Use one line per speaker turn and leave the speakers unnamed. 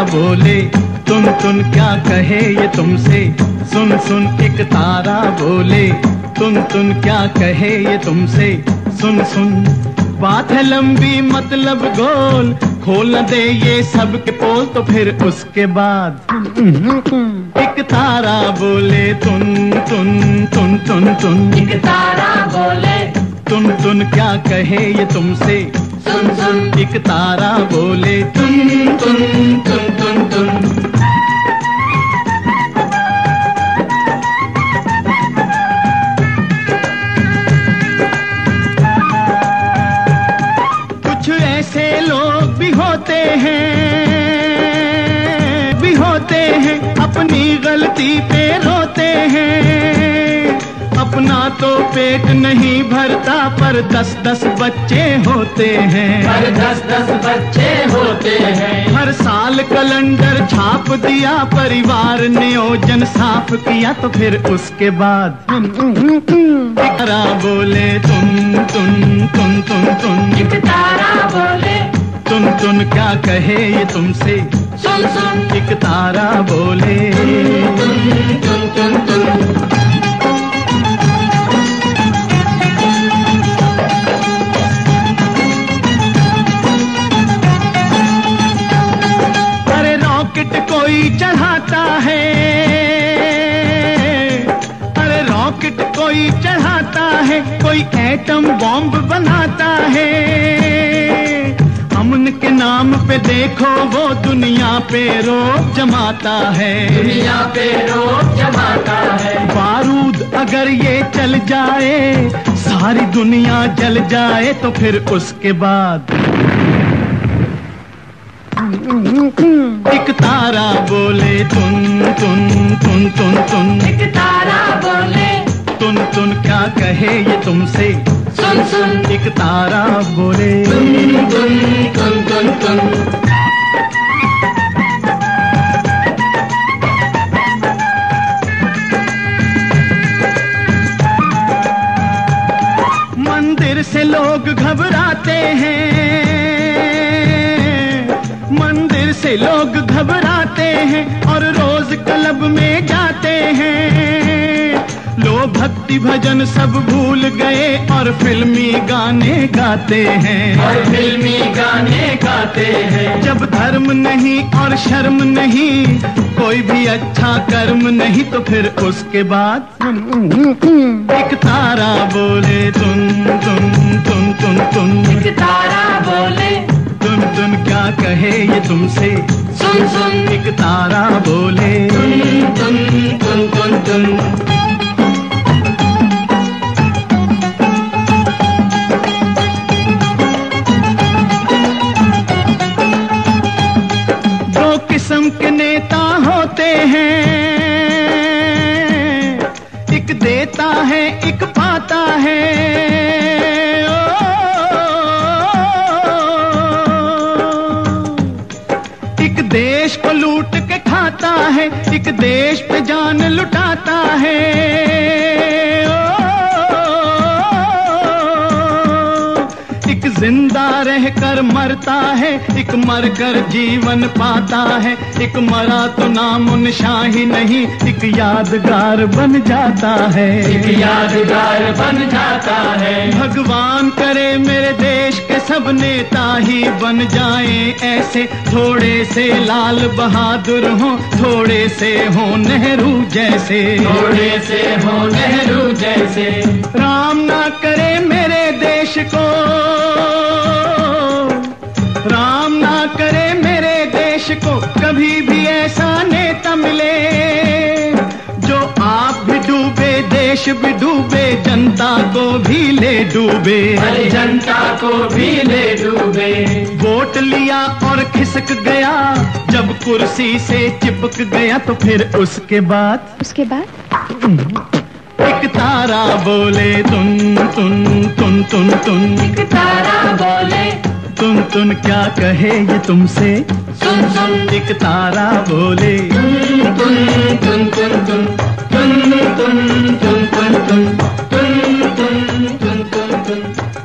बोले तुन क्या कहे ये तुमसे, सुन सुन एक तारा बोले तुन क्या कहे ये तुमसे, सुन सुन। बात है लंबी मतलब गोल, खोल न दे ये सब के पोल, तो फिर उसके बाद एक तारा बोले तुन तुन तुन तुन तुन।
एक तारा बोले
तुन क्या कहे ये तुमसे,
सुन सुन।
एक तारा बोले तुन तुन तुन तुन तुन। कुछ ऐसे लोग भी होते हैं अपनी गलती पे रोते हैं। अपना तो पेट नहीं भरता पर 10-10 बच्चे होते हैं,
पर 10-10 बच्चे होते हैं।
हर साल कैलेंडर छाप दिया, परिवार नियोजन साफ किया, तो फिर उसके बाद एक तारा बोले तुन तुन तुन तुन तुन।
एक तारा बोले
तुन क्या कहे ये तुमसे,
सुन सुन।
एक तारा बोले
तुन तुन तुन।
अरे रॉकेट कोई चढ़ाता है, अरे रॉकेट कोई चढ़ाता है, कोई एटम बॉम्ब बनाता है। अमन के नाम पे देखो वो दुनिया पे रोब जमाता है,
दुनिया पे रोब जमाता है।
बारूद अगर ये चल जाए, सारी दुनिया जल जाए, तो फिर उसके बाद एक तारा बोले तुन तुन तुन तुन तुन।
एक तारा बोले
तुन क्या कहे ये तुमसे,
सुन सुन।
एक तारा बोले
तुन तुन तुन तुन।
मंदिर से लोग घबराते हैं, मंदिर से लोग घबराते हैं और रोज क्लब में जाते हैं। लोग भक्ति भजन सब भूल गए और फिल्मी गाने गाते हैं,
और फिल्मी गाने गाते हैं।
जब धर्म नहीं और शर्म नहीं, कोई भी अच्छा कर्म नहीं, तो फिर उसके बाद एक तारा बोले तुन तुन तुन तुन तुन।
एक तारा बोले
तुन क्या कहे ये तुमसे,
सुन सुन।
एक तारा बोले
तुन तुन तुन तुन।
दो किस्म के नेता होते हैं, एक देता है एक पाता है। एक देश को लूट के खाता है, एक देश पे जान लुटाता है। एक जिंदा रहकर मरता है, एक मरकर जीवन पाता है। एक मरा तो नामो निशान ही नहीं, एक यादगार बन जाता है,
एक यादगार बन जाता है।
भगवान करे मेरे देश के सब नेता ही बन जाएं ऐसे, थोड़े से लाल बहादुर हों, थोड़े से हों नेहरू जैसे,
थोड़े से हो नेहरू जैसे।
राम ना करे मेरे देश को, राम ना करे मेरे देश को कभी भी ऐसा नेता मिले, जो आप भी डूबे देश भी डूबे, जनता को भी ले डूबे,
अरे जनता को भी ले डूबे।
वोट लिया और खिसक गया, जब कुर्सी से चिपक गया, तो फिर उसके बाद एक तारा बोले तुन तुन तुन तुन तुन।
एक तारा बोले
तुन क्या कहे ये तुमसे,
सुन सुन।
एक तारा बोले
तुन तुन तुन तुन तुन तुन तुन तुन तुन तुन।